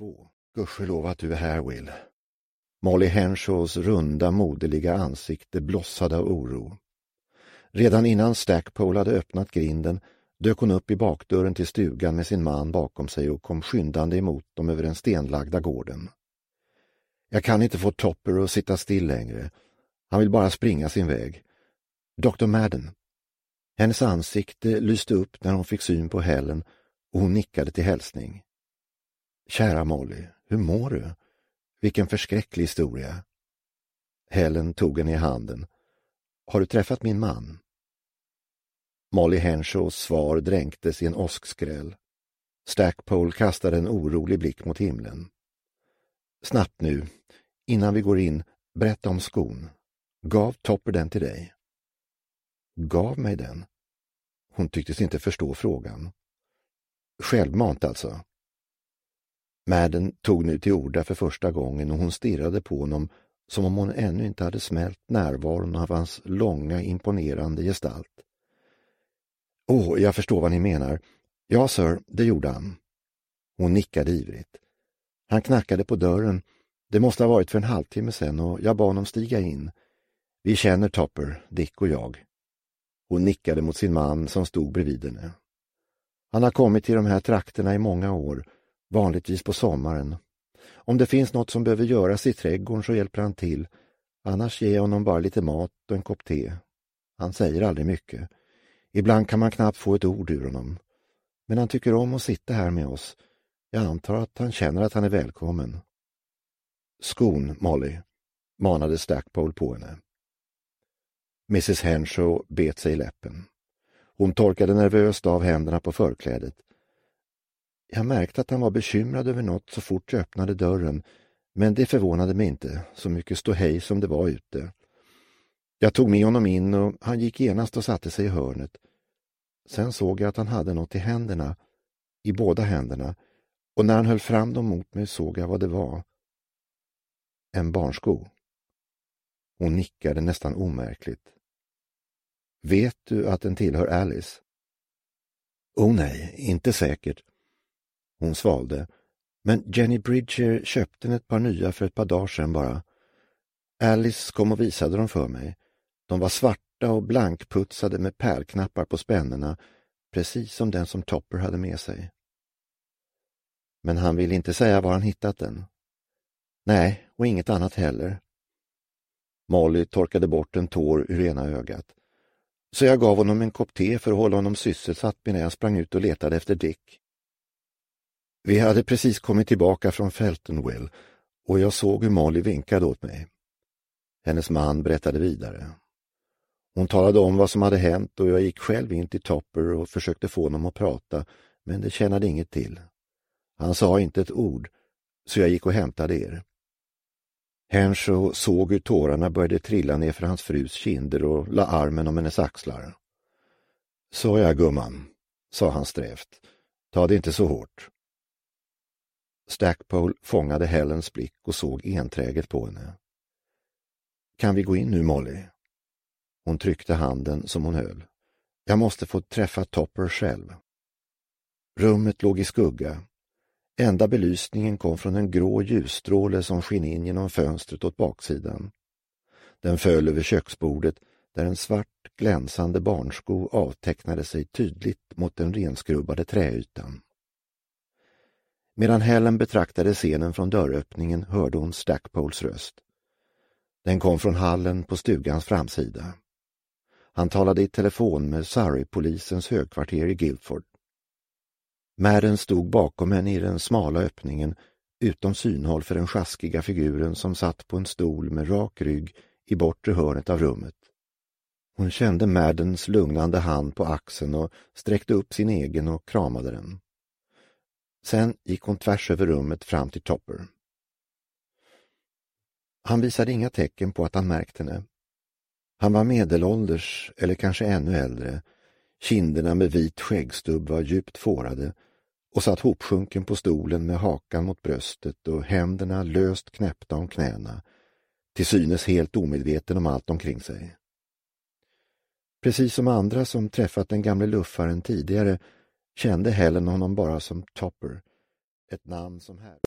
2. Gudskelov att du är här, Will. Molly Henshaws runda, moderliga ansikte blossade av oro. Redan innan Stackpole hade öppnat grinden dök hon upp i bakdörren till stugan med sin man bakom sig och kom skyndande emot dem över den stenlagda gården. Jag kan inte få Topper att sitta still längre. Han vill bara springa sin väg. Dr. Madden. Hennes ansikte lyste upp när hon fick syn på Helen och hon nickade till hälsning. Kära Molly, hur mår du? Vilken förskräcklig historia. Helen tog henne i handen. Har du träffat min man? Molly Henshaws svar dränktes i en åskskräll. Stackpole kastade en orolig blick mot himlen. Snabbt nu, innan vi går in, berätta om skon. Gav Topper den till dig? Gav mig den? Hon tycktes inte förstå frågan. Självmant alltså. Madden tog nu till orda för första gången och hon stirrade på honom som om hon ännu inte hade smält närvaron av hans långa, imponerande gestalt. Jag förstår vad ni menar. Ja, sir, det gjorde han. Hon nickade ivrigt. Han knackade på dörren. Det måste ha varit för en halvtimme sedan och jag bad honom stiga in. Vi känner Topper, Dick och jag. Hon nickade mot sin man som stod bredvid henne. Han har kommit till de här trakterna i många år, vanligtvis på sommaren. Om det finns något som behöver göras i trädgården så hjälper han till. Annars ger jag honom bara lite mat och en kopp te. Han säger aldrig mycket. Ibland kan man knappt få ett ord ur honom. Men han tycker om att sitta här med oss. Jag antar att han känner att han är välkommen. Skon, Molly, manade Stackpole på henne. Mrs. Henshaw bet sig i läppen. Hon torkade nervöst av händerna på förklädet. Jag märkte att han var bekymrad över något så fort jag öppnade dörren, men det förvånade mig inte, så mycket ståhej som det var ute. Jag tog med honom in och han gick genast och satte sig i hörnet. Sen såg jag att han hade något i händerna, i båda händerna, och när han höll fram dem mot mig såg jag vad det var. En barnsko. Hon nickade nästan omärkligt. Vet du att den tillhör Alice? Nej, inte säkert. Hon svalde. Men Jenny Bridger köpte ett par nya för ett par dagar sedan bara. Alice kom och visade dem för mig. De var svarta och blankputsade med pärlknappar på spännena, precis som den som Topper hade med sig. Men han ville inte säga var han hittat den. Nej, och inget annat heller. Molly torkade bort en tår ur ena ögat. Så jag gav honom en kopp te för att hålla honom sysselsatt medan jag sprang ut och letade efter Dick. Vi hade precis kommit tillbaka från Feltonville och jag såg hur Molly vinkade åt mig. Hennes man berättade vidare. Hon talade om vad som hade hänt och jag gick själv in till Topper och försökte få honom att prata, men det tjänade inget till. Han sa inte ett ord, så jag gick och hämtade er. Henshaw såg hur tårarna började trilla ner för hans frus kinder och la armen om hennes axlar. Så ja, gumman, sa han strävt. Ta det inte så hårt. Stackpole fångade Helens blick och såg enträget på henne. Kan vi gå in nu, Molly? Hon tryckte handen som hon höll. Jag måste få träffa Topper själv. Rummet låg i skugga. Enda belysningen kom från en grå ljusstråle som sken in genom fönstret åt baksidan. Den föll över köksbordet där en svart glänsande barnsko avtecknade sig tydligt mot den renskrubbade träytan. Medan Helen betraktade scenen från dörröppningen hörde hon Stackpoles röst. Den kom från hallen på stugans framsida. Han talade i telefon med Surrey-polisens högkvarter i Guildford. Madden stod bakom henne i den smala öppningen utom synhåll för den sjaskiga figuren som satt på en stol med rak rygg i bortre hörnet av rummet. Hon kände Maddens lugnande hand på axeln och sträckte upp sin egen och kramade den. Sen gick hon tvärs över rummet fram till Topper. Han visade inga tecken på att han märkt henne. Han var medelålders eller kanske ännu äldre. Kinderna med vit skäggstubb var djupt fårade och satt hopsjunken på stolen med hakan mot bröstet och händerna löst knäppta om knäna, till synes helt omedveten om allt omkring sig. Precis som andra som träffat den gamle luffaren tidigare kände Helen honom bara som Topper, ett namn som här.